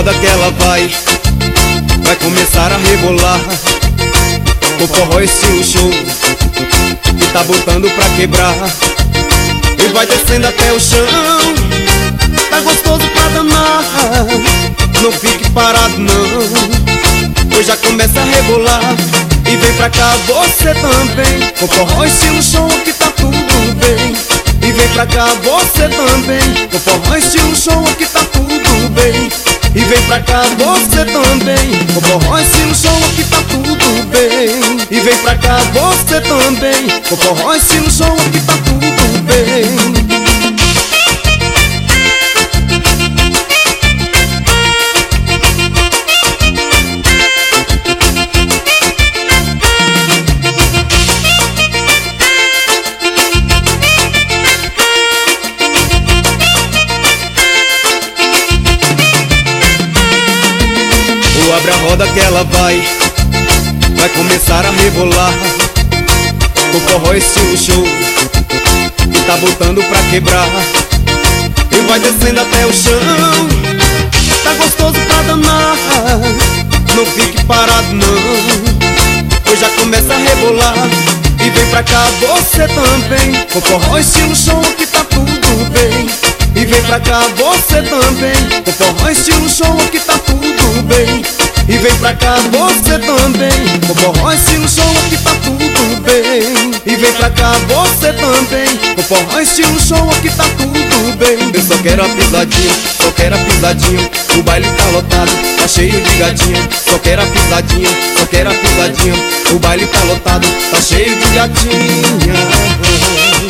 roda que ela vai começar a rebolar. O forró estilo show que tá botando pra quebrar. E vai descendo até o chão, tá gostoso pra danar. Não fique parado não, pois já começa a rebolar. E vem pra cá você também, com forró estilo show que tá tudo bem. E vem pra cá você também, com forró estilo show que tá tudo bem. E vem pra cá você também, com forró estilo show que tá tudo bem. E vem pra cá você também, com forró estilo show que tá tudo bem. Abre a roda que ela vai começar a rebolar. O forró estilo show que tá botando pra quebrar. E vai descendo até o chão, tá gostoso pra danar. Não fique parado não, pois já começa a rebolar. E vem pra cá você também, com forró estilo show que tá tudo bem. E vem pra cá você também, com forró estilo show que tá tudo bem. E vem pra cá você também, com forró estilo show que tá tudo bem. E vem pra cá você também, com forró estilo show que tá tudo bem. Eu só quero a pisadinha, só quero a pisadinha. O baile tá lotado, tá cheio de gatinha. Só quero a pisadinha, só quero a pisadinha. O baile tá lotado, tá cheio de gatinha.